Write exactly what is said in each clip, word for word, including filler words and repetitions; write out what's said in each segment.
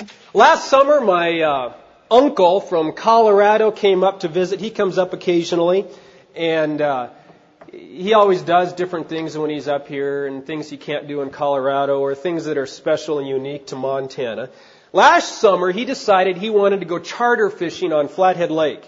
Last summer, my uh, uncle from Colorado came up to visit. He comes up occasionally, and uh, he always does different things when he's up here, and things he can't do in Colorado, or things that are special and unique to Montana. Last summer, he decided he wanted to go charter fishing on Flathead Lake.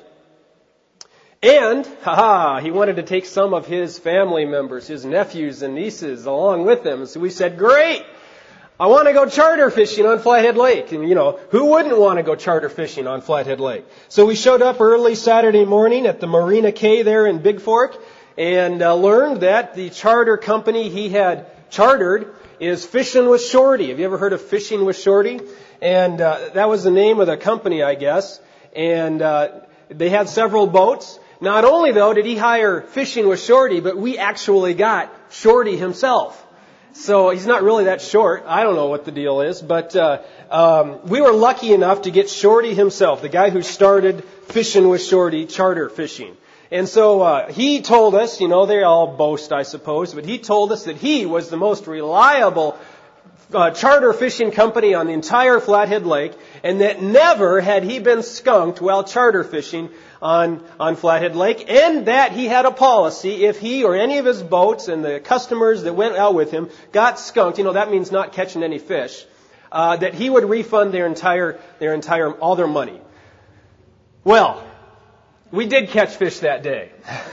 And, haha, he wanted to take some of his family members, his nephews and nieces, along with him. So we said, great! I want to go charter fishing on Flathead Lake. And, you know, who wouldn't want to go charter fishing on Flathead Lake? So we showed up early Saturday morning at the Marina Cay there in Big Fork and uh, learned that the charter company he had chartered is Fishing with Shorty. Have you ever heard of Fishing with Shorty? And uh, that was the name of the company, I guess. And uh, they had several boats. Not only, though, did he hire Fishing with Shorty, but we actually got Shorty himself. So he's not really that short. I don't know what the deal is, but uh, um, we were lucky enough to get Shorty himself, the guy who started Fishing with Shorty charter fishing. And so uh, he told us, you know, they all boast, I suppose, but he told us that he was the most reliable uh, charter fishing company on the entire Flathead Lake, and that never had he been skunked while charter fishing on, on Flathead Lake, and that he had a policy if he or any of his boats and the customers that went out with him got skunked, you know, that means not catching any fish, uh, that he would refund their entire, their entire, all their money. Well, we did catch fish that day.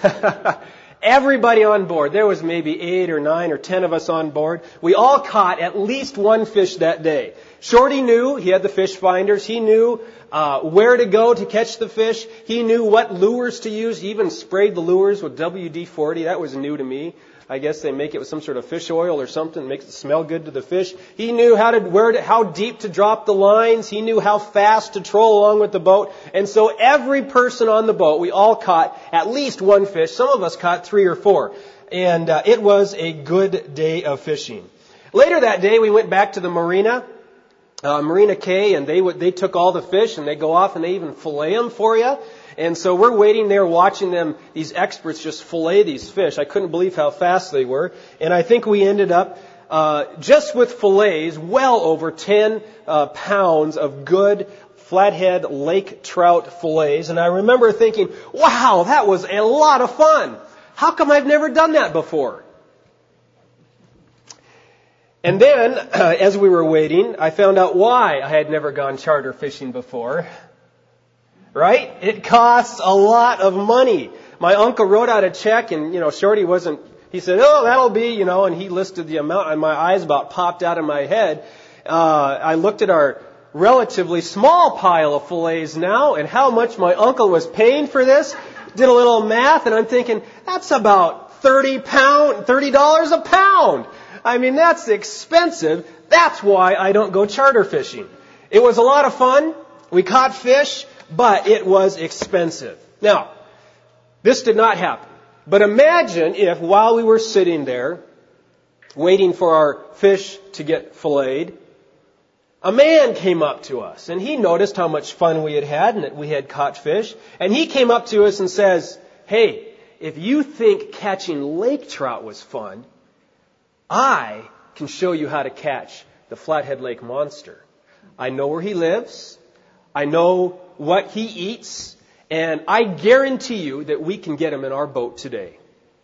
Everybody on board. There was maybe eight or nine or ten of us on board. We all caught at least one fish that day. Shorty knew, he had the fish finders, he knew uh, where to go to catch the fish. He knew what lures to use. He even sprayed the lures with W D forty. That was new to me. I guess they make it with some sort of fish oil or something, makes it smell good to the fish. He knew how to, where to, how deep to drop the lines. He knew how fast to troll along with the boat. And so every person on the boat, we all caught at least one fish. Some of us caught three or four. And uh, it was a good day of fishing. Later that day, we went back to the marina, uh, Marina Cay, and they would, they took all the fish and they go off and they even fillet them for you. And so we're waiting there watching them, these experts just fillet these fish. I couldn't believe how fast they were. And I think we ended up, uh, just with fillets, well over ten uh, pounds of good Flathead Lake trout fillets. And I remember thinking, wow, that was a lot of fun. How come I've never done that before? And then, uh, as we were waiting, I found out why I had never gone charter fishing before. Right? It costs a lot of money. My uncle wrote out a check and, you know, Shorty wasn't, he said, oh, that'll be, you know, and he listed the amount and my eyes about popped out of my head. Uh, I looked at our relatively small pile of fillets now and how much my uncle was paying for this. Did a little math and I'm thinking, that's about thirty pound, thirty dollars a pound. I mean, that's expensive. That's why I don't go charter fishing. It was a lot of fun. We caught fish. But it was expensive. Now, this did not happen. But imagine if while we were sitting there, waiting for our fish to get filleted, a man came up to us. And he noticed how much fun we had had and that we had caught fish. And he came up to us and says, hey, if you think catching lake trout was fun, I can show you how to catch the Flathead Lake monster. I know where he lives. I know what he eats, and I guarantee you that we can get him in our boat today.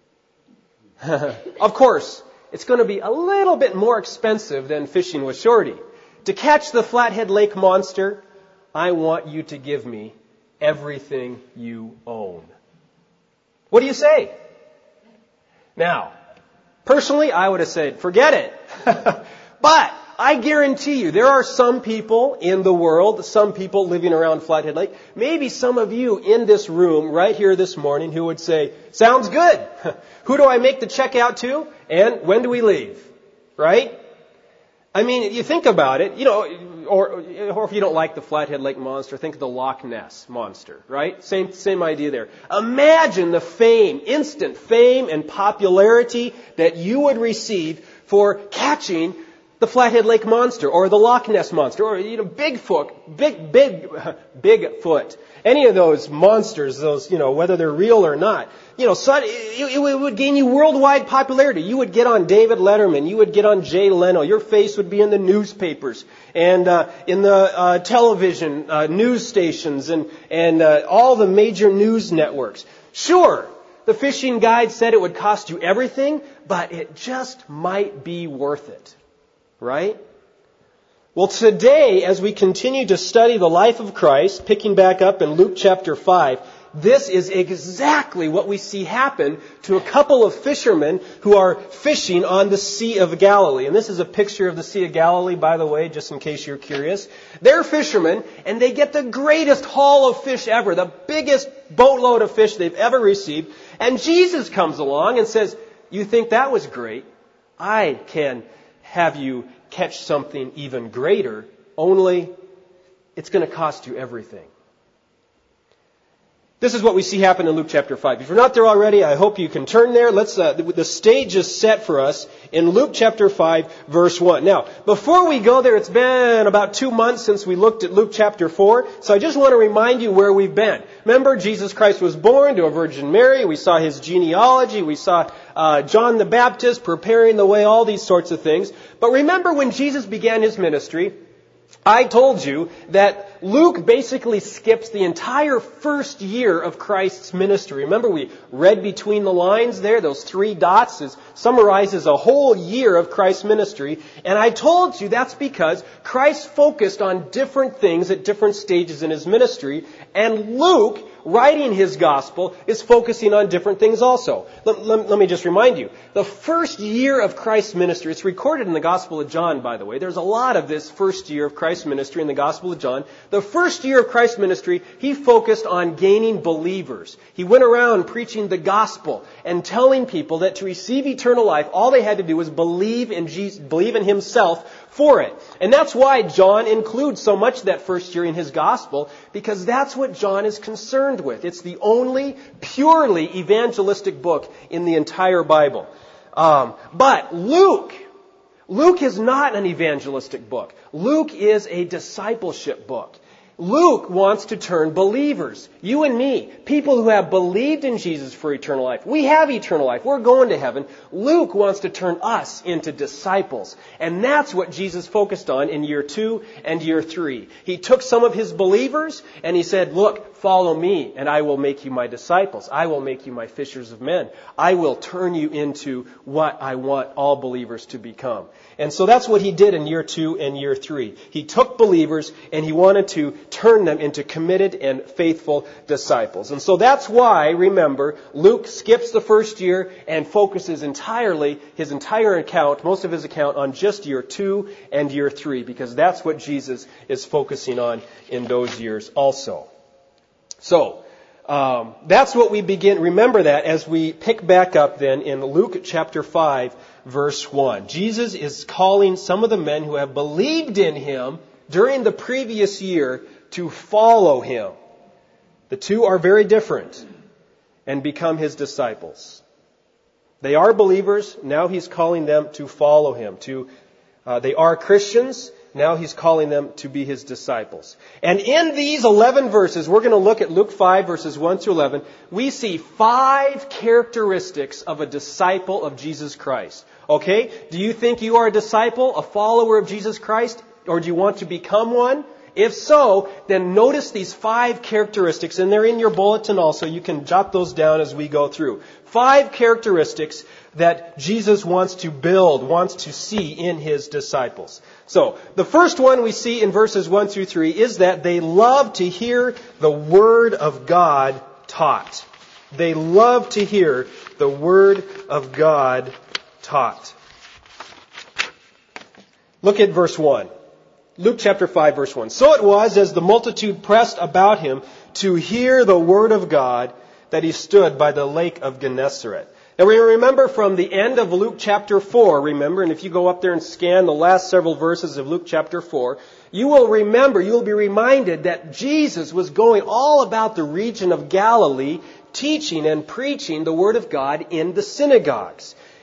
Of course, it's going to be a little bit more expensive than Fishing with Shorty. To catch the Flathead Lake monster, I want you to give me everything you own. What do you say? Now, personally, I would have said, forget it. But I guarantee you, there are some people in the world, some people living around Flathead Lake, maybe some of you in this room right here this morning who would say, sounds good. Who do I make the check out to? And when do we leave? Right? I mean, you think about it, you know, or, or if you don't like the Flathead Lake monster, think of the Loch Ness monster, right? Same, same idea there. Imagine the fame, instant fame and popularity that you would receive for catching the Flathead Lake Monster, or the Loch Ness Monster, or, you know, Bigfoot, big, big, Bigfoot. Any of those monsters, those, you know, whether they're real or not, you know, so it, it would gain you worldwide popularity. You would get on David Letterman. You would get on Jay Leno. Your face would be in the newspapers and uh, in the uh, television uh, news stations and and uh, all the major news networks. Sure, the fishing guide said it would cost you everything, but it just might be worth it. Right? Well, today, as we continue to study the life of Christ, picking back up in Luke chapter five, this is exactly what we see happen to a couple of fishermen who are fishing on the Sea of Galilee. And this is a picture of the Sea of Galilee, by the way, just in case you're curious. They're fishermen, and they get the greatest haul of fish ever, the biggest boatload of fish they've ever received. And Jesus comes along and says, "You think that was great? I can have you catch something even greater, only it's going to cost you everything." This is what we see happen in Luke chapter five. If you're not there already, I hope you can turn there. Let's. Uh, the stage is set for us in Luke chapter five, verse one. Now, before we go there, it's been about two months since we looked at Luke chapter four, so I just want to remind you where we've been. Remember, Jesus Christ was born to a Virgin Mary. We saw His genealogy. We saw uh, John the Baptist preparing the way, all these sorts of things. But remember when Jesus began His ministry, I told you that Luke basically skips the entire first year of Christ's ministry. Remember, we read between the lines there, those three dots is, summarizes a whole year of Christ's ministry. And I told you that's because Christ focused on different things at different stages in His ministry. And Luke, writing his gospel, is focusing on different things also. Let, let, let me just remind you. The first year of Christ's ministry, it's recorded in the Gospel of John, by the way. There's a lot of this first year of Christ's ministry in the Gospel of John. The first year of Christ's ministry, He focused on gaining believers. He went around preaching the gospel and telling people that to receive eternal life, all they had to do was believe in Jesus, believe in Himself for it. And that's why John includes so much of that first year in his gospel, because that's what John is concerned with. It's the only purely evangelistic book in the entire Bible. Um, but Luke, Luke is not an evangelistic book. Luke is a discipleship book. Luke wants to turn believers, you and me, people who have believed in Jesus for eternal life. We have eternal life. We're going to heaven. Luke wants to turn us into disciples. And that's what Jesus focused on in year two and year three. He took some of His believers and He said, "Look, follow me and I will make you my disciples. I will make you my fishers of men. I will turn you into what I want all believers to become." And so that's what He did in year two and year three. He took believers and He wanted to turn them into committed and faithful disciples. And so that's why, remember, Luke skips the first year and focuses entirely, his entire account, most of his account, on just year two and year three, because that's what Jesus is focusing on in those years also. So, um, that's what we begin. Remember that as we pick back up then in Luke chapter five, verse one. Jesus is calling some of the men who have believed in Him during the previous year to follow Him. The two are very different, and become His disciples. They are believers. Now He's calling them to follow Him. To uh, they are Christians. Now He's calling them to be His disciples. And in these eleven verses, we're going to look at Luke five, verses one through eleven. We see five characteristics of a disciple of Jesus Christ. Okay? Do you think you are a disciple, a follower of Jesus Christ? Or do you want to become one? If so, then notice these five characteristics, and they're in your bulletin also. You can jot those down as we go through. Five characteristics that Jesus wants to build, wants to see in His disciples. So, the first one we see in verses one through three is that they love to hear the Word of God taught. They love to hear the Word of God taught. Look at verse one. Luke chapter five, verse one. "So it was, as the multitude pressed about Him to hear the Word of God, that He stood by the lake of Gennesaret." Now we remember from the end of Luke chapter four, remember, and if you go up there and scan the last several verses of Luke chapter four, you will remember, you will be reminded that Jesus was going all about the region of Galilee, teaching and preaching the Word of God in the synagogues.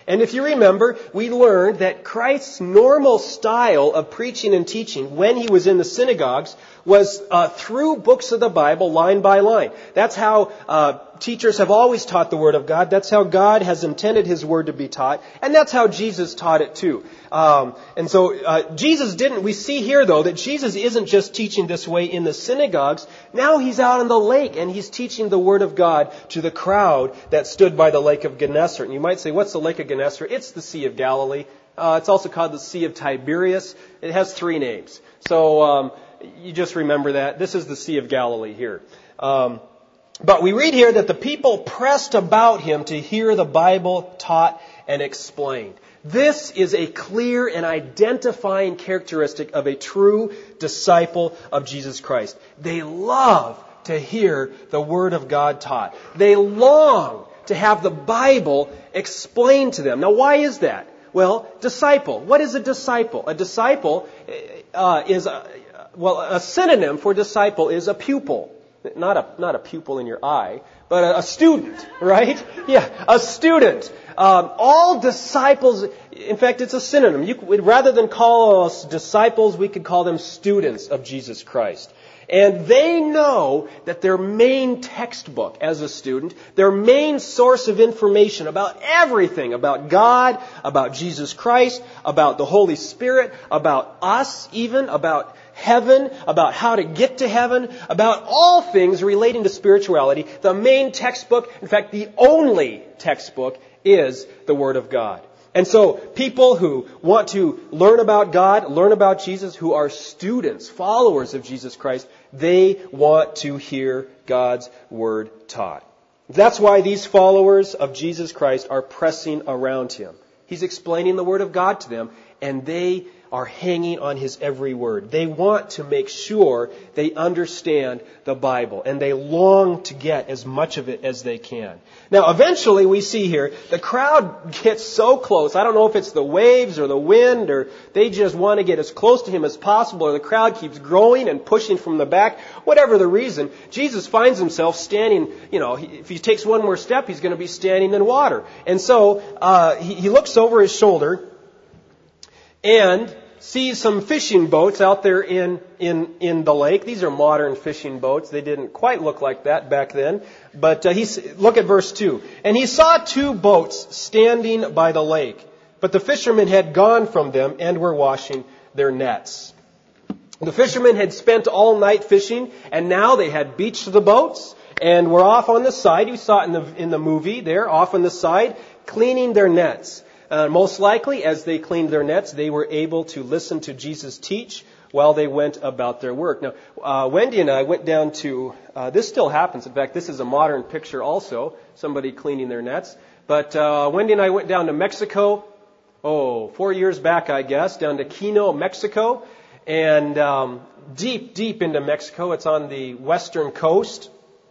And if you remember, we learned that Christ's normal style of preaching and teaching when he was in the synagogues was uh, through books of the Bible, line by line. That's how uh, teachers have always taught the Word of God. That's how God has intended His Word to be taught. And that's how Jesus taught it too. Um, and so uh, Jesus didn't, we see here though, that Jesus isn't just teaching this way in the synagogues. Now He's out on the lake and He's teaching the Word of God to the crowd that stood by the Lake of Gennesaret. And you might say, what's the Lake of Gennesaret? It's the Sea of Galilee. Uh, it's also called the Sea of Tiberias. It has three names. So um, you just remember that. This is the Sea of Galilee here. Um, but we read here that the people pressed about Him to hear the Bible taught and explained. This is a clear and identifying characteristic of a true disciple of Jesus Christ. They love to hear the Word of God taught. They long to have the Bible explained to them. Now, why is that? Well, disciple. What is a disciple? A disciple uh, is, a, well, a synonym for disciple is a pupil. Not a not a pupil in your eye, but a, a student, right? Yeah, a student. Um, all disciples, in fact, it's a synonym. You could, rather than call us disciples, we could call them students of Jesus Christ. And they know that their main textbook as a student, their main source of information about everything, about God, about Jesus Christ, about the Holy Spirit, about us even, about heaven, about how to get to heaven, about all things relating to spirituality, the main textbook, in fact, the only textbook, is the Word of God. And so people who want to learn about God, learn about Jesus, who are students, followers of Jesus Christ, they want to hear God's Word taught. That's why these followers of Jesus Christ are pressing around Him. He's explaining the Word of God to them, and they are hanging on His every word. They want to make sure they understand the Bible, and they long to get as much of it as they can. Now, eventually, we see here, the crowd gets so close. I don't know if it's the waves or the wind, or they just want to get as close to Him as possible, or the crowd keeps growing and pushing from the back. Whatever the reason, Jesus finds Himself standing, you know, if He takes one more step, He's going to be standing in water. And so, uh, he, he looks over His shoulder and sees some fishing boats out there in, in, in the lake. These are modern fishing boats. They didn't quite look like that back then. But uh, he, look at verse two. And he saw two boats standing by the lake, but the fishermen had gone from them and were washing their nets. The fishermen had spent all night fishing, and now they had beached the boats and were off on the side. You saw it in the, in the movie there, off on the side, cleaning their nets. Uh, most likely, as they cleaned their nets, they were able to listen to Jesus teach while they went about their work. Now, uh, Wendy and I went down to, uh, this still happens. In fact, this is a modern picture also, somebody cleaning their nets. But uh, Wendy and I went down to Mexico, oh, four years back, I guess, down to Quino, Mexico. And um, deep, deep into Mexico. It's on the western coast.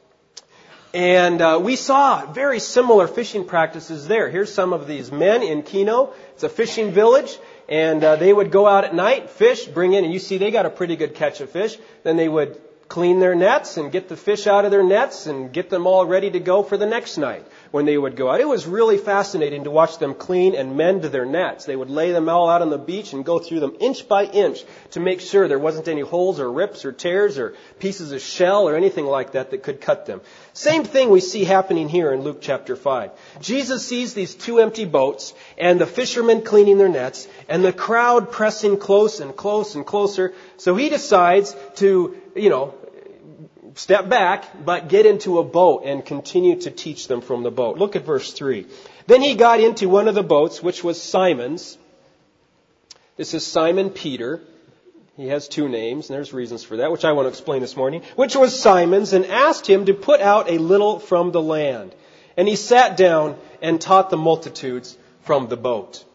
And uh, we saw very similar fishing practices there. Here's some of these men in Quino. It's a fishing village. And uh, they would go out at night, fish, bring in, and you see they got a pretty good catch of fish. Then they would clean their nets and get the fish out of their nets and get them all ready to go for the next night when they would go out. It was really fascinating to watch them clean and mend their nets. They would lay them all out on the beach and go through them inch by inch to make sure there wasn't any holes or rips or tears or pieces of shell or anything like that that could cut them. Same thing we see happening here in Luke chapter five. Jesus sees these two empty boats and the fishermen cleaning their nets and the crowd pressing close and close and closer. So He decides to, you know, step back, but get into a boat and continue to teach them from the boat. Look at verse three. Then He got into one of the boats, which was Simon's. This is Simon Peter. He has two names, and there's reasons for that, which I want to explain this morning. Which was Simon's, and asked him to put out a little from the land. And He sat down and taught the multitudes from the boat.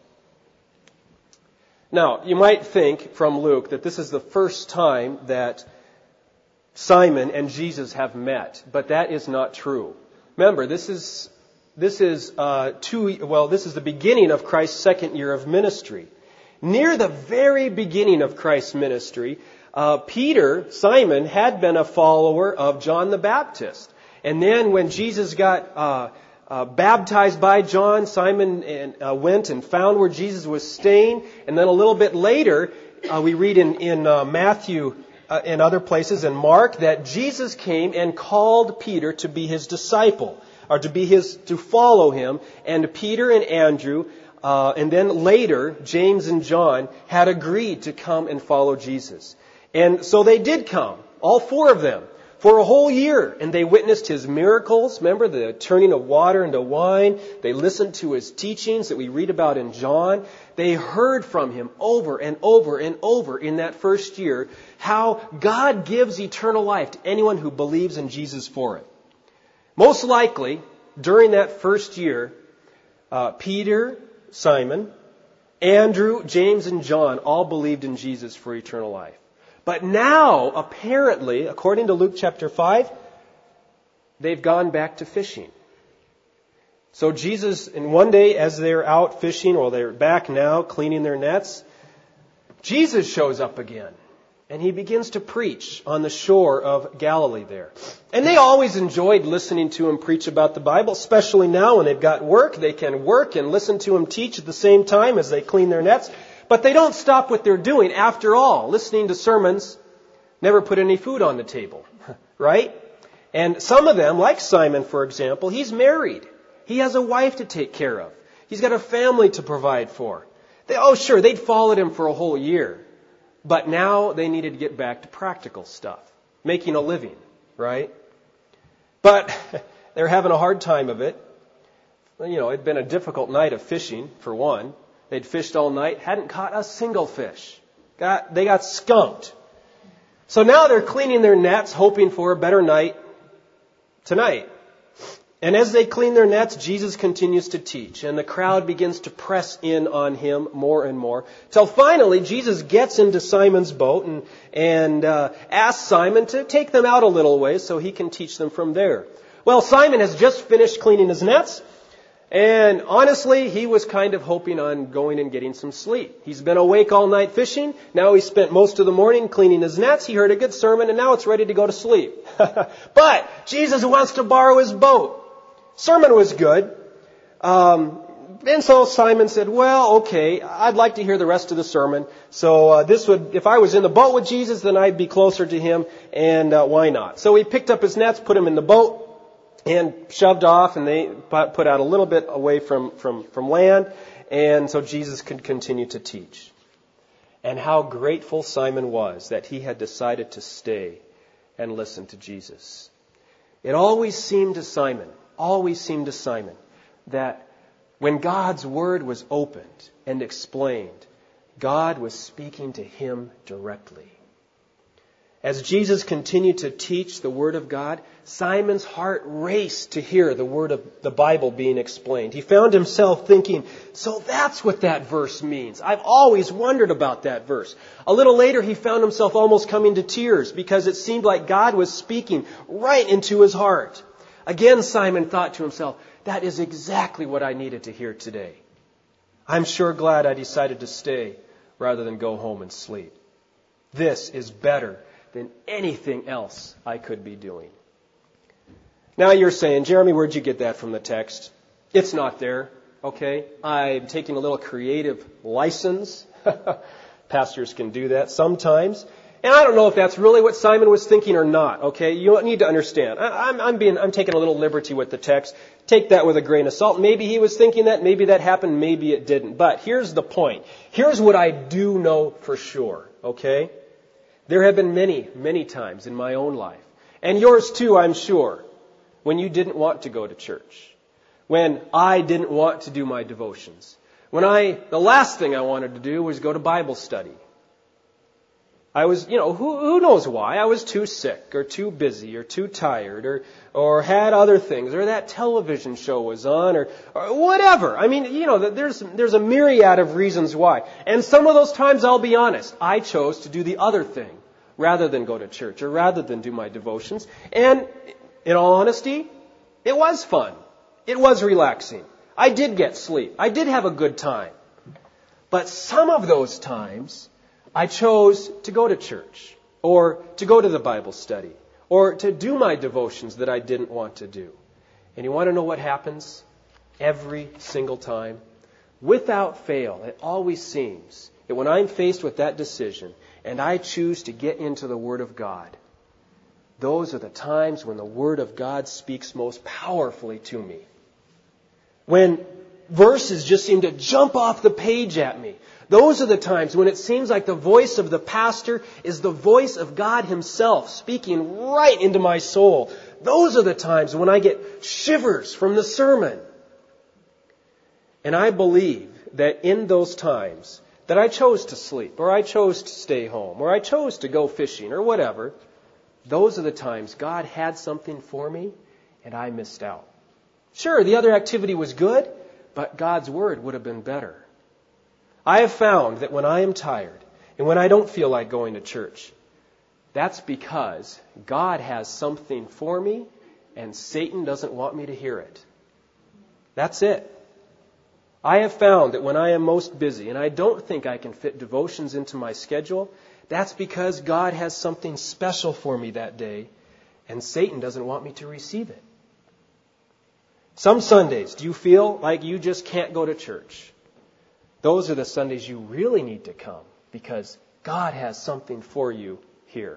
Now, you might think from Luke that this is the first time that Simon and Jesus have met, but that is not true. Remember, this is this is uh, two. Well, this is the beginning of Christ's second year of ministry. Near the very beginning of Christ's ministry, uh, Peter, Simon, had been a follower of John the Baptist, and then when Jesus got uh, uh, baptized by John, Simon and, uh, went and found where Jesus was staying. And then a little bit later, uh, we read in, in uh, Matthew uh, and other places, in Mark, that Jesus came and called Peter to be his disciple, or to be his, to follow him. And Peter and Andrew, uh, and then later, James and John had agreed to come and follow Jesus. And so they did come, all four of them, for a whole year. And they witnessed his miracles. Remember the turning of water into wine? They listened to his teachings that we read about in John. They heard from him over and over and over in that first year how God gives eternal life to anyone who believes in Jesus for it. Most likely, during that first year, uh, Peter, Simon, Andrew, James, and John all believed in Jesus for eternal life. But now, apparently, according to Luke chapter five, they've gone back to fishing. So Jesus, and one day as they're out fishing, or they're back now cleaning their nets, Jesus shows up again. And he begins to preach on the shore of Galilee there. And they always enjoyed listening to him preach about the Bible, especially now when they've got work. They can work and listen to him teach at the same time as they clean their nets. But they don't stop what they're doing. After all, listening to sermons never put any food on the table, right? And some of them, like Simon, for example, he's married. He has a wife to take care of. He's got a family to provide for. They, oh, sure, they'd followed him for a whole year. But now they needed to get back to practical stuff, making a living, right? But they're having a hard time of it. You know, it'd been a difficult night of fishing, for one. They'd fished all night, hadn't caught a single fish. Got, they got skunked. So now they're cleaning their nets, hoping for a better night tonight. And as they clean their nets, Jesus continues to teach. And the crowd begins to press in on him more and more. Till finally, Jesus gets into Simon's boat and, and uh, asks Simon to take them out a little way so he can teach them from there. Well, Simon has just finished cleaning his nets. And honestly, he was kind of hoping on going and getting some sleep. He's been awake all night fishing. Now he spent most of the morning cleaning his nets. He heard a good sermon, and now it's ready to go to sleep. But Jesus wants to borrow his boat. Sermon was good. Um, and so Simon said, well, okay, I'd like to hear the rest of the sermon. So uh, this would, if I was in the boat with Jesus, then I'd be closer to him, and uh, why not? So he picked up his nets, put them in the boat, and shoved off, and they put out a little bit away from, from, from land. And so Jesus could continue to teach. And how grateful Simon was that he had decided to stay and listen to Jesus. It always seemed to Simon, always seemed to Simon, that when God's word was opened and explained, God was speaking to him directly. As Jesus continued to teach the Word of God, Simon's heart raced to hear the Word of the Bible being explained. He found himself thinking, so that's what that verse means. I've always wondered about that verse. A little later, he found himself almost coming to tears because it seemed like God was speaking right into his heart. Again, Simon thought to himself, that is exactly what I needed to hear today. I'm sure glad I decided to stay rather than go home and sleep. This is better than anything else I could be doing. Now you're saying, Jeremy, where'd you get that from the text? It's not there, okay? I'm taking a little creative license. Pastors can do that sometimes. And I don't know if that's really what Simon was thinking or not, okay? You need to understand. I, I'm, I'm being, I'm taking a little liberty with the text. Take that with a grain of salt. Maybe he was thinking that. Maybe that happened. Maybe it didn't. But here's the point. Here's what I do know for sure, okay? There have been many, many times in my own life, and yours too, I'm sure, when you didn't want to go to church, when I didn't want to do my devotions, when I, the last thing I wanted to do was go to Bible study. I was, you know, who, who knows why? I was too sick or too busy or too tired or, or had other things or that television show was on or, or whatever. I mean, you know, there's, there's a myriad of reasons why. And some of those times, I'll be honest, I chose to do the other thing rather than go to church or rather than do my devotions. And in all honesty, it was fun. It was relaxing. I did get sleep. I did have a good time. But some of those times, I chose to go to church or to go to the Bible study or to do my devotions that I didn't want to do. And you want to know what happens? Every single time, without fail, it always seems that when I'm faced with that decision and I choose to get into the Word of God, those are the times when the Word of God speaks most powerfully to me. When verses just seem to jump off the page at me. Those are the times when it seems like the voice of the pastor is the voice of God Himself speaking right into my soul. Those are the times when I get shivers from the sermon. And I believe that in those times that I chose to sleep, or I chose to stay home, or I chose to go fishing, or whatever, those are the times God had something for me and I missed out. Sure, the other activity was good, but God's Word would have been better. I have found that when I am tired and when I don't feel like going to church, that's because God has something for me and Satan doesn't want me to hear it. That's it. I have found that when I am most busy and I don't think I can fit devotions into my schedule, that's because God has something special for me that day and Satan doesn't want me to receive it. Some Sundays, do you feel like you just can't go to church? Those are the Sundays you really need to come because God has something for you here.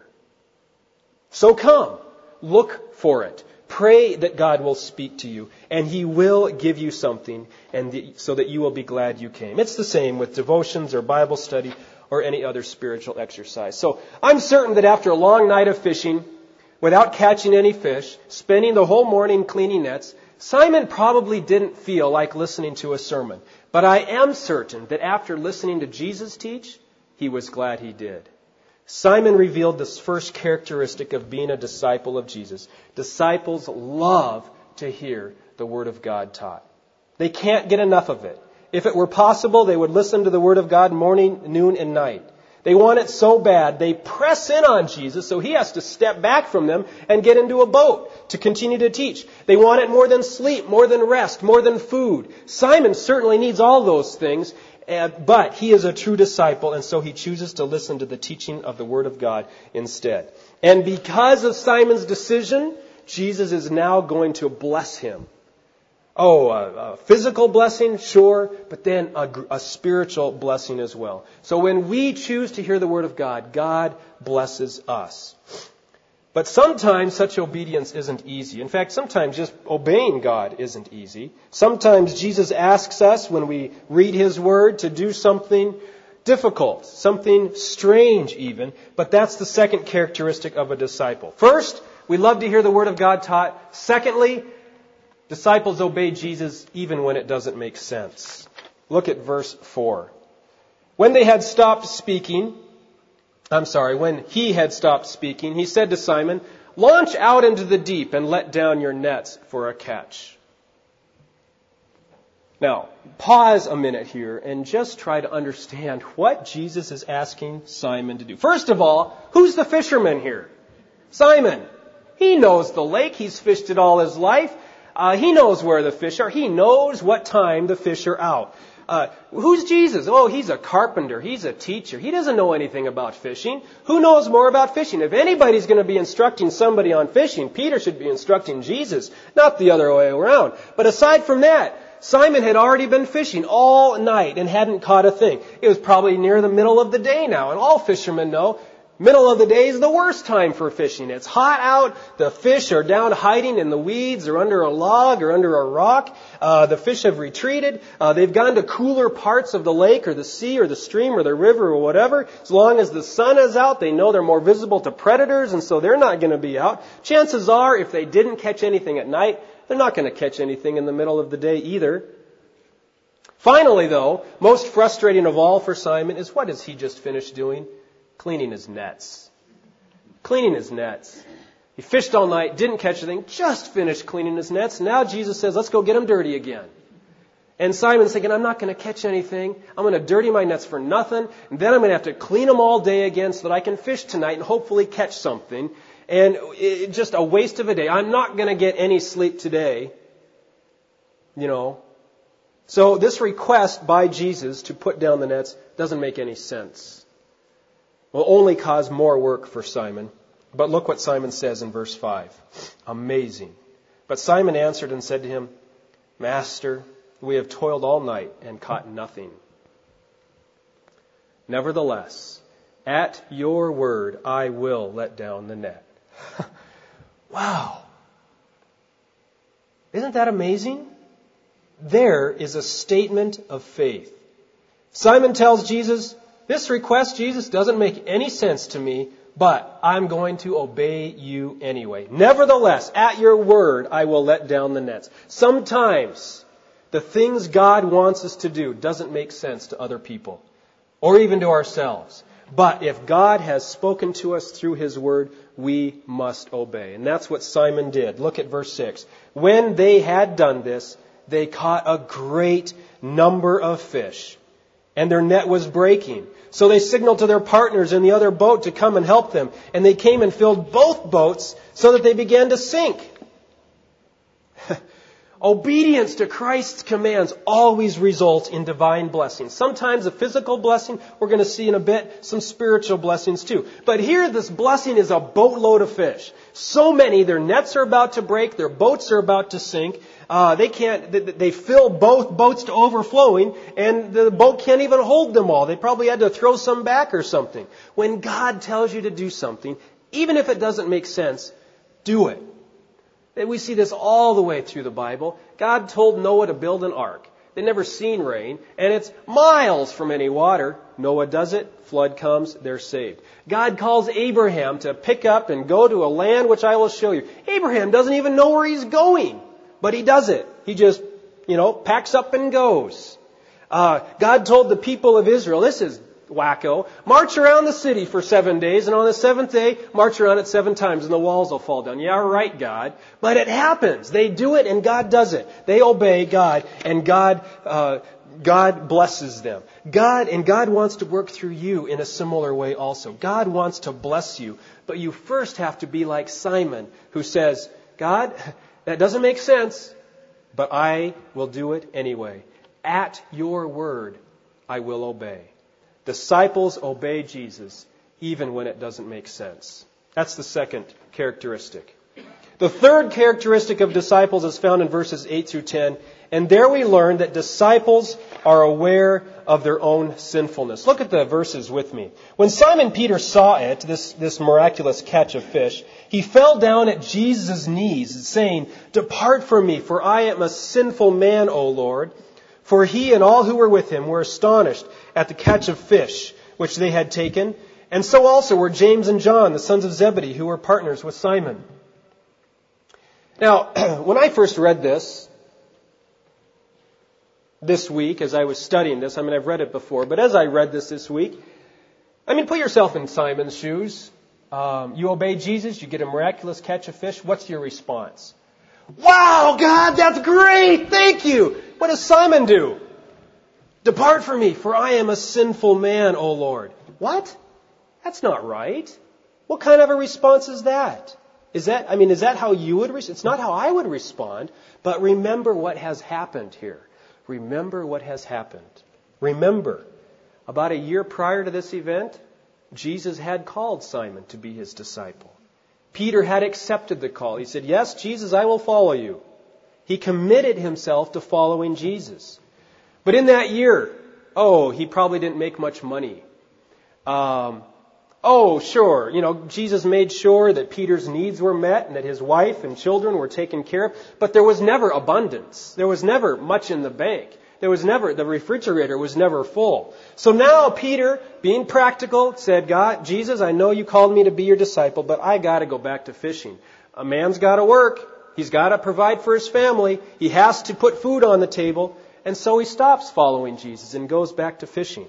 So come, look for it. Pray that God will speak to you and He will give you something and the, so that you will be glad you came. It's the same with devotions or Bible study or any other spiritual exercise. So I'm certain that after a long night of fishing, without catching any fish, spending the whole morning cleaning nets, Simon probably didn't feel like listening to a sermon. But I am certain that after listening to Jesus teach, he was glad he did. Simon revealed this first characteristic of being a disciple of Jesus. Disciples love to hear the Word of God taught. They can't get enough of it. If it were possible, they would listen to the Word of God morning, noon, and night. They want it so bad, they press in on Jesus, so He has to step back from them and get into a boat to continue to teach. They want it more than sleep, more than rest, more than food. Simon certainly needs all those things, but he is a true disciple, and so he chooses to listen to the teaching of the Word of God instead. And because of Simon's decision, Jesus is now going to bless him. Oh, a, a physical blessing, sure, but then a, a spiritual blessing as well. So when we choose to hear the Word of God, God blesses us. But sometimes such obedience isn't easy. In fact, sometimes just obeying God isn't easy. Sometimes Jesus asks us when we read His Word to do something difficult, something strange even. But that's the second characteristic of a disciple. First, we love to hear the Word of God taught. Secondly, disciples obey Jesus even when it doesn't make sense. Look at verse four. When they had stopped speaking, I'm sorry, when he had stopped speaking, he said to Simon, "Launch out into the deep and let down your nets for a catch." Now, pause a minute here and just try to understand what Jesus is asking Simon to do. First of all, who's the fisherman here? Simon. He knows the lake. He's fished it all his life. Uh, he knows where the fish are. He knows what time the fish are out. Uh, who's Jesus? Oh, he's a carpenter. He's a teacher. He doesn't know anything about fishing. Who knows more about fishing? If anybody's going to be instructing somebody on fishing, Peter should be instructing Jesus, not the other way around. But aside from that, Simon had already been fishing all night and hadn't caught a thing. It was probably near the middle of the day now, and all fishermen know middle of the day is the worst time for fishing. It's hot out. The fish are down hiding in the weeds or under a log or under a rock. Uh, the fish have retreated. Uh, they've gone to cooler parts of the lake or the sea or the stream or the river or whatever. As long as the sun is out, they know they're more visible to predators, and so they're not going to be out. Chances are, if they didn't catch anything at night, they're not going to catch anything in the middle of the day either. Finally, though, most frustrating of all for Simon is what has he just finished doing? Cleaning his nets. Cleaning his nets. He fished all night, didn't catch anything, just finished cleaning his nets. Now Jesus says, let's go get them dirty again. And Simon's thinking, I'm not going to catch anything. I'm going to dirty my nets for nothing. And then I'm going to have to clean them all day again so that I can fish tonight and hopefully catch something. And it's just a waste of a day. I'm not going to get any sleep today. You know. So this request by Jesus to put down the nets doesn't make any sense. Will only cause more work for Simon. But look what Simon says in verse five. Amazing. But Simon answered and said to him, Master, we have toiled all night and caught nothing. Nevertheless, at your word, I will let down the net. Wow. Isn't that amazing? There is a statement of faith. Simon tells Jesus, this request, Jesus, doesn't make any sense to me, but I'm going to obey you anyway. Nevertheless, at your word, I will let down the nets. Sometimes the things God wants us to do doesn't make sense to other people or even to ourselves. But if God has spoken to us through His word, we must obey. And that's what Simon did. Look at verse six. When they had done this, they caught a great number of fish, and their net was breaking. So they signaled to their partners in the other boat to come and help them. And they came and filled both boats so that they began to sink. Obedience to Christ's commands always results in divine blessings. Sometimes a physical blessing, we're going to see in a bit, some spiritual blessings too. But here this blessing is a boatload of fish. So many, their nets are about to break, their boats are about to sink. Uh, they can't, they, they fill both boats to overflowing, and the boat can't even hold them all. They probably had to throw some back or something. When God tells you to do something, even if it doesn't make sense, do it. We see this all the way through the Bible. God told Noah to build an ark. They'd never seen rain, and it's miles from any water. Noah does it, flood comes, they're saved. God calls Abraham to pick up and go to a land which I will show you. Abraham doesn't even know where he's going, but he does it. He just, you know, packs up and goes. Uh, God told the people of Israel, this is wacko, march around the city for seven days, and on the seventh day, march around it seven times, and the walls will fall down. Yeah, right, God. But it happens. They do it, and God does it. They obey God, and God, uh, God blesses them. God, and God wants to work through you in a similar way also. God wants to bless you, but you first have to be like Simon, who says, God, that doesn't make sense, but I will do it anyway. At your word, I will obey. Disciples obey Jesus even when it doesn't make sense. That's the second characteristic. The third characteristic of disciples is found in verses eight through ten. And there we learn that disciples are aware of their own sinfulness. Look at the verses with me. When Simon Peter saw it, this, this miraculous catch of fish, he fell down at Jesus' knees, saying, Depart from me, for I am a sinful man, O Lord. For he and all who were with him were astonished at the catch of fish which they had taken. And so also were James and John, the sons of Zebedee, who were partners with Simon. Now, when I first read this, this week, as I was studying this, I mean, I've read it before, but as I read this this week, I mean, put yourself in Simon's shoes. Um, you obey Jesus, you get a miraculous catch of fish. What's your response? Wow, God, that's great. Thank you. What does Simon do? Depart from me, for I am a sinful man, O Lord. What? That's not right. What kind of a response is that? Is that, I mean, is that how you would respond? It's not how I would respond, but remember what has happened here. Remember what has happened. Remember, about a year prior to this event, Jesus had called Simon to be his disciple. Peter had accepted the call. He said, yes, Jesus, I will follow you. He committed himself to following Jesus. But in that year, oh, he probably didn't make much money. Um, oh, sure, you know, Jesus made sure that Peter's needs were met and that his wife and children were taken care of. But there was never abundance. There was never much in the bank. There was never, the refrigerator was never full. So now Peter, being practical, said, God, Jesus, I know you called me to be your disciple, but I got to go back to fishing. A man's got to work. He's got to provide for his family. He has to put food on the table. And so he stops following Jesus and goes back to fishing.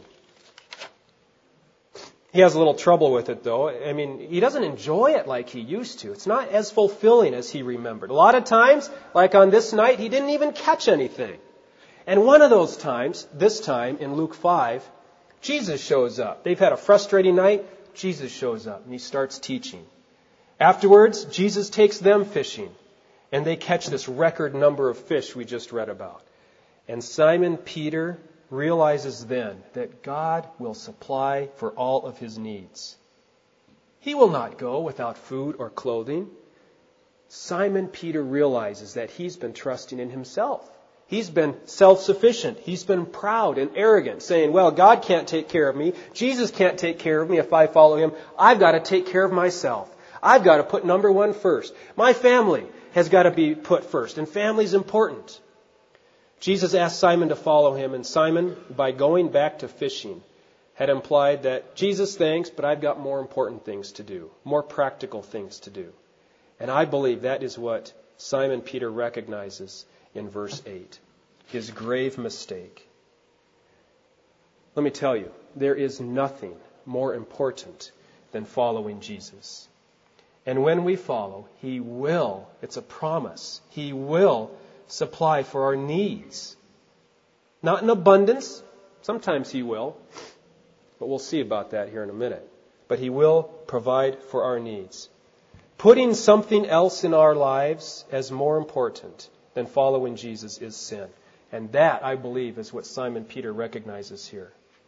He has a little trouble with it, though. I mean, he doesn't enjoy it like he used to. It's not as fulfilling as he remembered. A lot of times, like on this night, he didn't even catch anything. And one of those times, this time in Luke five, Jesus shows up. They've had a frustrating night. Jesus shows up and he starts teaching. Afterwards, Jesus takes them fishing and they catch this record number of fish we just read about. And Simon Peter realizes then that God will supply for all of his needs. He will not go without food or clothing. Simon Peter realizes that he's been trusting in himself. He's been self-sufficient. He's been proud and arrogant, saying, well, God can't take care of me. Jesus can't take care of me if I follow Him. I've got to take care of myself. I've got to put number one first. My family has got to be put first, and family's important. Jesus asked Simon to follow Him, and Simon, by going back to fishing, had implied that, Jesus, thanks, but I've got more important things to do, more practical things to do. And I believe that is what Simon Peter recognizes in verse eight, his grave mistake. Let me tell you, there is nothing more important than following Jesus. And when we follow, He will, it's a promise, He will supply for our needs. Not in abundance, sometimes He will, but we'll see about that here in a minute. But He will provide for our needs. Putting something else in our lives as more important than following Jesus is sin. And that, I believe, is what Simon Peter recognizes here.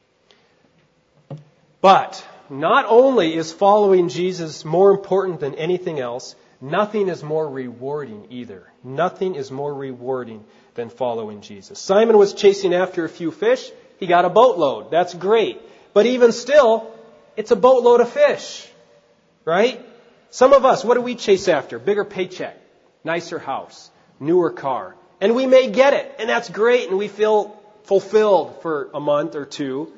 But not only is following Jesus more important than anything else, nothing is more rewarding either. Nothing is more rewarding than following Jesus. Simon was chasing after a few fish. He got a boatload. That's great. But even still, it's a boatload of fish. Right? Some of us, what do we chase after? Bigger paycheck, nicer house, newer car. And we may get it, and that's great, and we feel fulfilled for a month or two.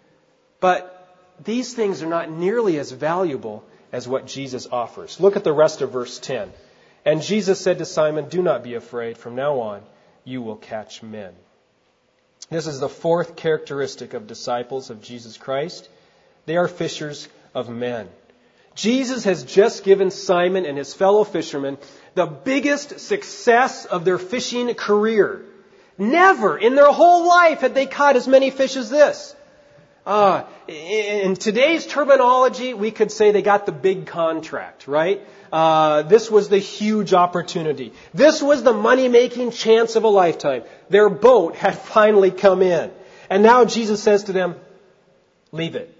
But these things are not nearly as valuable as what Jesus offers. Look at the rest of verse ten. And Jesus said to Simon, do not be afraid. From now on, you will catch men. This is the fourth characteristic of disciples of Jesus Christ. They are fishers of men. Jesus has just given Simon and his fellow fishermen the biggest success of their fishing career. Never in their whole life had they caught as many fish as this. Uh, in today's terminology, we could say they got the big contract, right? Uh, this was the huge opportunity. This was the money-making chance of a lifetime. Their boat had finally come in. And now Jesus says to them, leave it.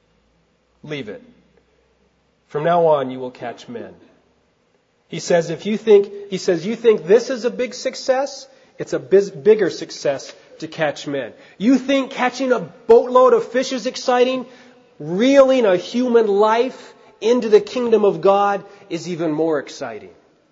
Leave it. From now on, you will catch men. He says, if you think, he says, you think this is a big success? It's a biz, bigger success to catch men. You think catching a boatload of fish is exciting? Reeling a human life into the kingdom of God is even more exciting.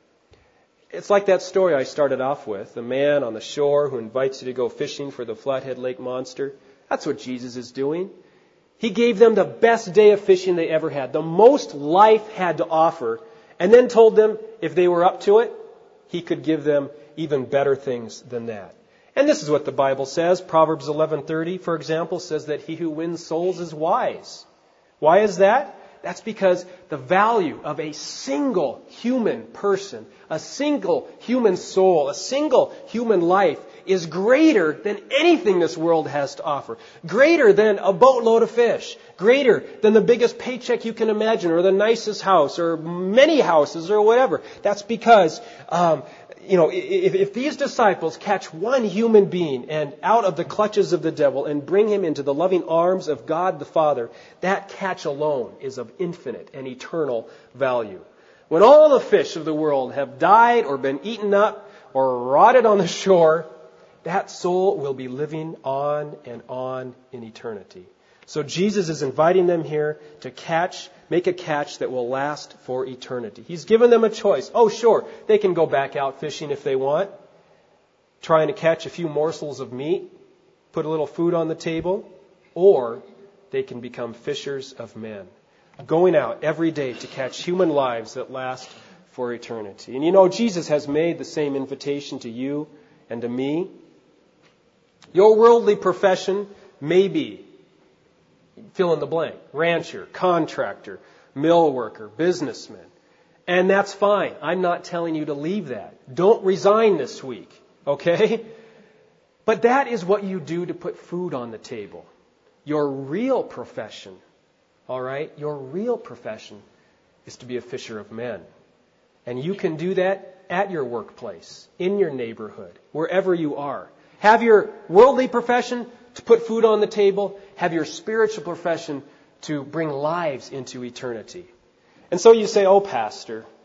It's like that story I started off with, the man on the shore who invites you to go fishing for the Flathead Lake monster. That's what Jesus is doing. He gave them the best day of fishing they ever had, the most life had to offer, and then told them if they were up to it, He could give them even better things than that. And this is what the Bible says. Proverbs eleven thirty, for example, says that he who wins souls is wise. Why is that? That's because the value of a single human person, a single human soul, a single human life is greater than anything this world has to offer. Greater than a boatload of fish. Greater than the biggest paycheck you can imagine, or the nicest house, or many houses, or whatever. That's because, um, you know, if, if these disciples catch one human being and out of the clutches of the devil and bring him into the loving arms of God the Father, that catch alone is of infinite and eternal value. When all the fish of the world have died or been eaten up or rotted on the shore, that soul will be living on and on in eternity. So Jesus is inviting them here to catch, make a catch that will last for eternity. He's given them a choice. Oh, sure, they can go back out fishing if they want, trying to catch a few morsels of meat, put a little food on the table, or they can become fishers of men, going out every day to catch human lives that last for eternity. And you know, Jesus has made the same invitation to you and to me. Your worldly profession may be, fill in the blank, rancher, contractor, mill worker, businessman. And that's fine. I'm not telling you to leave that. Don't resign this week, okay? But that is what you do to put food on the table. Your real profession, all right, your real profession is to be a fisher of men. And you can do that at your workplace, in your neighborhood, wherever you are. Have your worldly profession to put food on the table. Have your spiritual profession to bring lives into eternity. And so you say, oh, Pastor,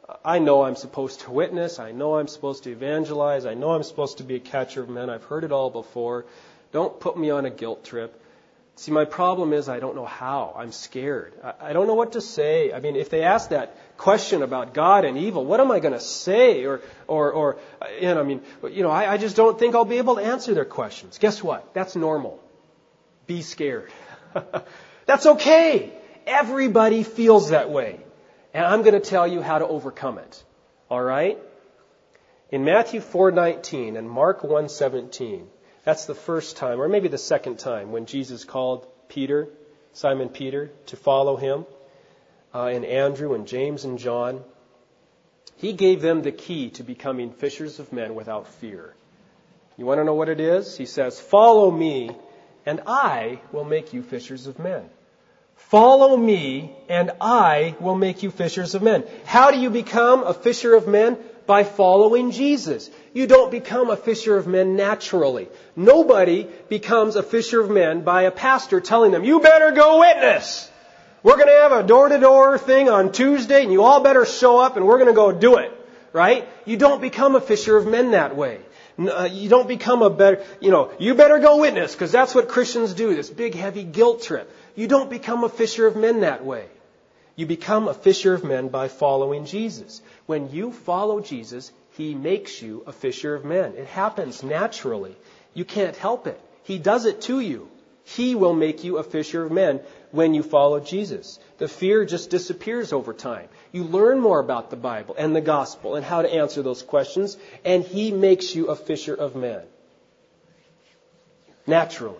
I know I'm supposed to witness. I know I'm supposed to evangelize. I know I'm supposed to be a catcher of men. I've heard it all before. Don't put me on a guilt trip. See, my problem is I don't know how. I'm scared. I, I don't know what to say. I mean, if they ask that question about God and evil, what am I going to say? Or, or, or, you know, I mean, you know, I, I just don't think I'll be able to answer their questions. Guess what? That's normal. Be scared. That's okay. Everybody feels that way. And I'm going to tell you how to overcome it. All right? In Matthew four nineteen and Mark one seventeen, that's the first time, or maybe the second time, when Jesus called Peter, Simon Peter, to follow him, uh, and Andrew and James and John. He gave them the key to becoming fishers of men without fear. You want to know what it is? He says, "Follow me, and I will make you fishers of men." Follow me, and I will make you fishers of men. How do you become a fisher of men? By following Jesus. You don't become a fisher of men naturally. Nobody becomes a fisher of men by a pastor telling them, "You better go witness. We're going to have a door-to-door thing on Tuesday, and you all better show up, and we're going to go do it." Right? You don't become a fisher of men that way. You don't become a better, you know, you better go witness, because that's what Christians do, this big, heavy guilt trip. You don't become a fisher of men that way. You become a fisher of men by following Jesus. When you follow Jesus, He makes you a fisher of men. It happens naturally. You can't help it. He does it to you. He will make you a fisher of men when you follow Jesus. The fear just disappears over time. You learn more about the Bible and the gospel and how to answer those questions, and He makes you a fisher of men. Naturally.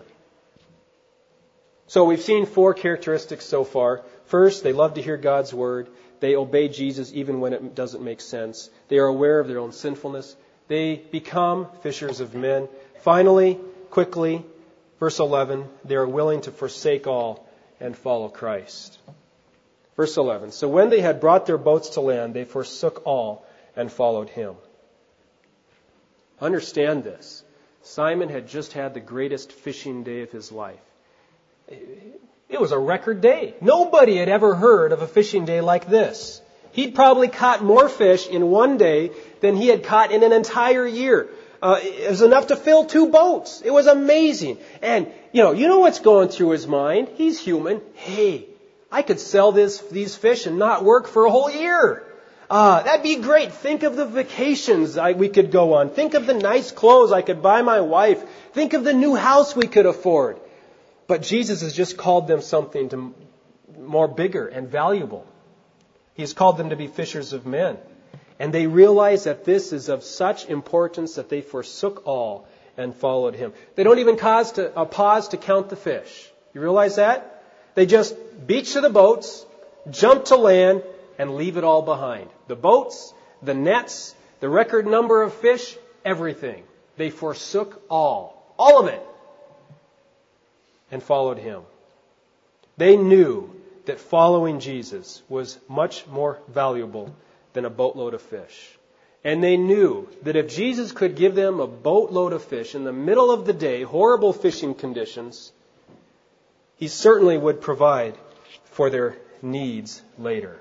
So we've seen four characteristics so far. First, they love to hear God's word. They obey Jesus even when it doesn't make sense. They are aware of their own sinfulness. They become fishers of men. Finally, quickly, verse eleven, they are willing to forsake all and follow Christ. Verse eleven, "So when they had brought their boats to land, they forsook all and followed Him." Understand this. Simon had just had the greatest fishing day of his life. It was a record day. Nobody had ever heard of a fishing day like this. He'd probably caught more fish in one day than he had caught in an entire year. Uh, it was enough to fill two boats. It was amazing. And, you know, you know what's going through his mind? He's human. Hey, I could sell this, these fish and not work for a whole year. Uh, that'd be great. Think of the vacations I, we could go on. Think of the nice clothes I could buy my wife. Think of the new house we could afford. But Jesus has just called them something to more bigger and valuable. He's called them to be fishers of men. And they realize that this is of such importance that they forsook all and followed Him. They don't even cause to, uh, pause to count the fish. You realize that? They just beach to the boats, jump to land, and leave it all behind. The boats, the nets, the record number of fish, everything. They forsook all. All of it. And followed Him. They knew that following Jesus was much more valuable than a boatload of fish. And they knew that if Jesus could give them a boatload of fish in the middle of the day, horrible fishing conditions, He certainly would provide for their needs later.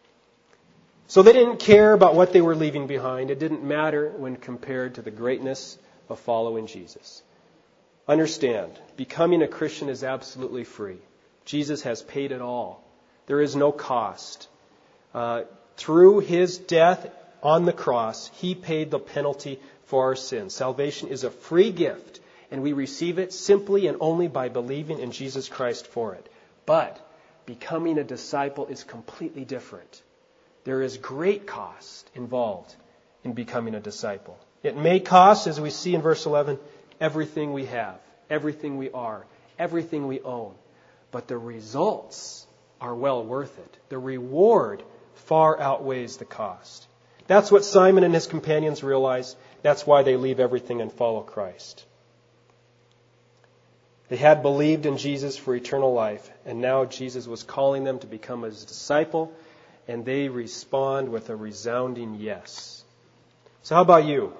So they didn't care about what they were leaving behind. It didn't matter when compared to the greatness of following Jesus. Understand, becoming a Christian is absolutely free. Jesus has paid it all. There is no cost. Uh, through His death on the cross, He paid the penalty for our sins. Salvation is a free gift, and we receive it simply and only by believing in Jesus Christ for it. But becoming a disciple is completely different. There is great cost involved in becoming a disciple. It may cost, as we see in verse eleven, everything we have, everything we are, everything we own. But the results are well worth it. The reward far outweighs the cost. That's what Simon and his companions realized. That's why they leave everything and follow Christ. They had believed in Jesus for eternal life, and now Jesus was calling them to become His disciple, and they respond with a resounding yes. So how about you?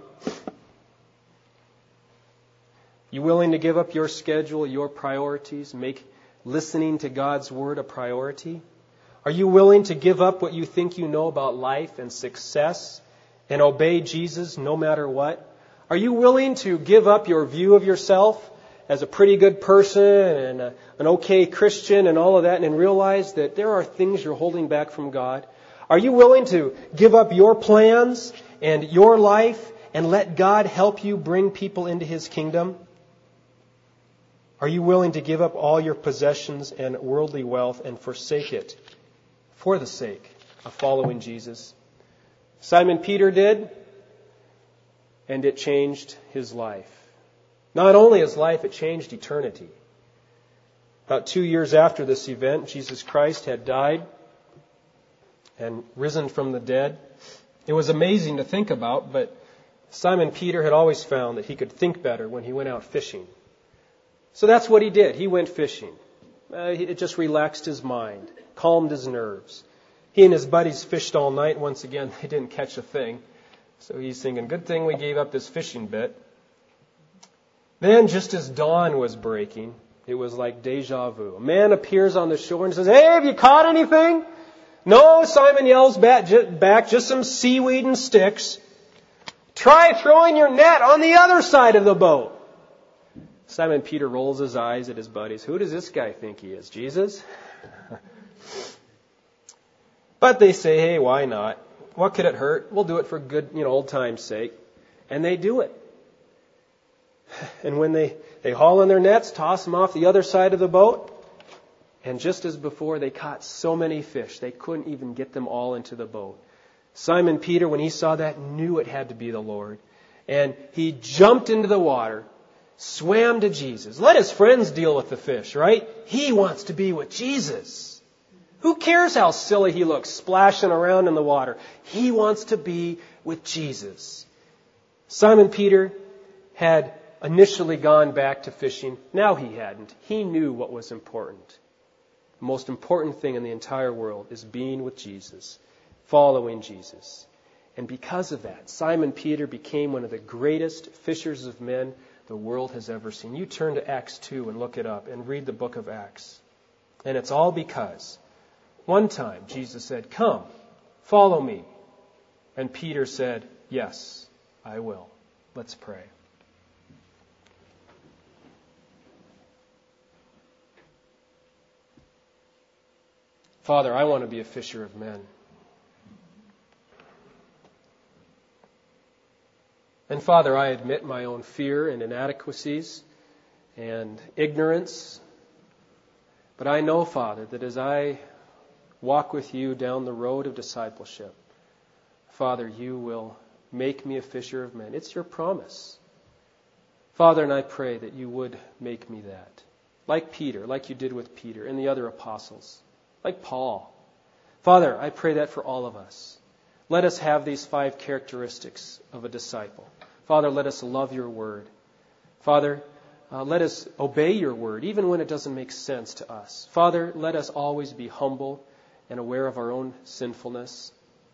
You willing to give up your schedule, your priorities, make listening to God's Word a priority? Are you willing to give up what you think you know about life and success and obey Jesus no matter what? Are you willing to give up your view of yourself as a pretty good person and a, an okay Christian and all of that, and realize that there are things you're holding back from God? Are you willing to give up your plans and your life and let God help you bring people into His kingdom? Are you willing to give up all your possessions and worldly wealth and forsake it for the sake of following Jesus? Simon Peter did, and it changed his life. Not only his life, it changed eternity. About two years after this event, Jesus Christ had died and risen from the dead. It was amazing to think about, but Simon Peter had always found that he could think better when he went out fishing. So that's what he did. He went fishing. Uh, it just relaxed his mind, calmed his nerves. He and his buddies fished all night. Once again, they didn't catch a thing. So he's thinking, good thing we gave up this fishing bit. Then, just as dawn was breaking, it was like deja vu. A man appears on the shore and says, "Hey, have you caught anything?" "No," Simon yells back, "just some seaweed and sticks." "Try throwing your net on the other side of the boat." Simon Peter rolls his eyes at his buddies. Who does this guy think he is, Jesus? But they say, hey, why not? What could it hurt? We'll do it for good, you know, old time's sake. And they do it. And when they, they haul in their nets, toss them off the other side of the boat, and just as before, they caught so many fish, they couldn't even get them all into the boat. Simon Peter, when he saw that, knew it had to be the Lord. And he jumped into the water, swam to Jesus. Let his friends deal with the fish, right? He wants to be with Jesus. Who cares how silly he looks splashing around in the water? He wants to be with Jesus. Simon Peter had initially gone back to fishing. Now he hadn't. He knew what was important. The most important thing in the entire world is being with Jesus, following Jesus. And because of that, Simon Peter became one of the greatest fishers of men the world has ever seen. You turn to Acts two and look it up and read the book of Acts. And it's all because one time Jesus said, "Come, follow me." And Peter said, "Yes, I will." Let's pray. Father, I want to be a fisher of men. And Father, I admit my own fear and inadequacies and ignorance. But I know, Father, that as I walk with you down the road of discipleship, Father, you will make me a fisher of men. It's your promise. Father, and I pray that you would make me that. Like Peter, like you did with Peter and the other apostles. Like Paul. Father, I pray that for all of us. Let us have these five characteristics of a disciple. Father, let us love your word. Father, uh, let us obey your word, even when it doesn't make sense to us. Father, let us always be humble and aware of our own sinfulness.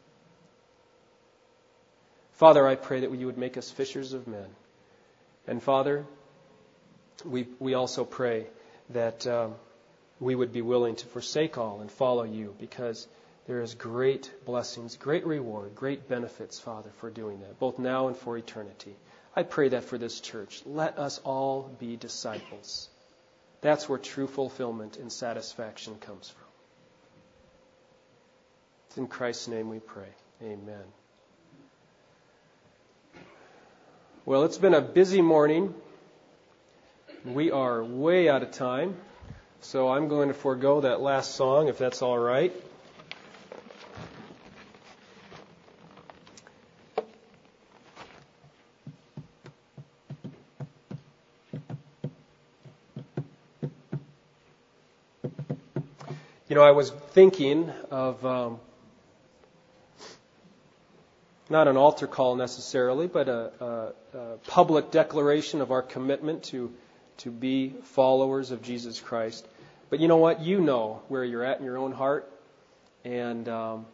Father, I pray that you would make us fishers of men. And Father, we we also pray that um, we would be willing to forsake all and follow you, because there is great blessings, great reward, great benefits, Father, for doing that, both now and for eternity. I pray that for this church. Let us all be disciples. That's where true fulfillment and satisfaction comes from. It's in Christ's name we pray. Amen. Well, it's been a busy morning. We are way out of time. So I'm going to forego that last song, if that's all right. You know, I was thinking of um, not an altar call necessarily, but a, a, a public declaration of our commitment to to be followers of Jesus Christ. But you know what? You know where you're at in your own heart. And um,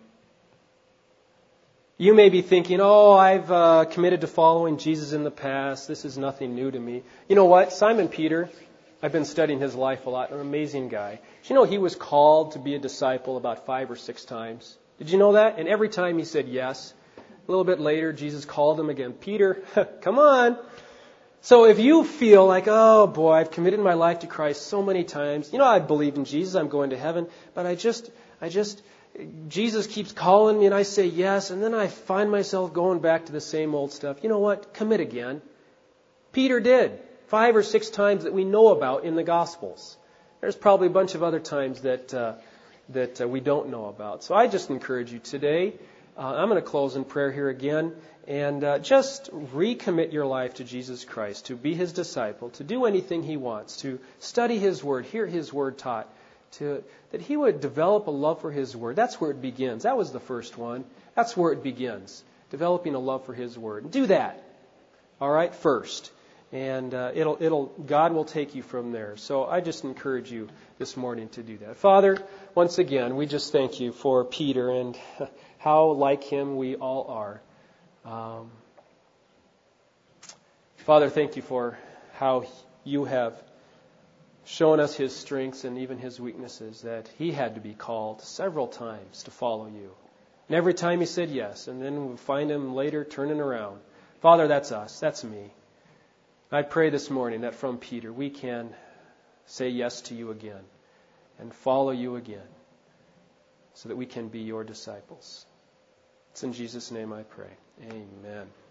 you may be thinking, oh, I've uh, committed to following Jesus in the past. This is nothing new to me. You know what? Simon Peter, I've been studying his life a lot. An amazing guy. Did you know he was called to be a disciple about five or six times? Did you know that? And every time he said yes. A little bit later, Jesus called him again. Peter, come on. So if you feel like, oh boy, I've committed my life to Christ so many times. You know, I believe in Jesus. I'm going to heaven. But I just, I just, Jesus keeps calling me and I say yes. And then I find myself going back to the same old stuff. You know what? Commit again. Peter did. Five or six times that we know about in the Gospels. There's probably a bunch of other times that uh, that uh, we don't know about. So I just encourage you today, uh, I'm going to close in prayer here again, and uh, just recommit your life to Jesus Christ, to be His disciple, to do anything He wants, to study His Word, hear His Word taught, to that He would develop a love for His Word. That's where it begins. That was the first one. That's where it begins, developing a love for His Word. Do that, all right, first. And uh, it'll, it'll, God will take you from there. So I just encourage you this morning to do that. Father, once again, we just thank you for Peter and how like him we all are. Um, Father, thank you for how you have shown us his strengths and even his weaknesses, that he had to be called several times to follow you. And every time he said yes, and then we find him later turning around. Father, that's us. That's me. I pray this morning that from Peter we can say yes to you again and follow you again so that we can be your disciples. It's in Jesus' name I pray. Amen.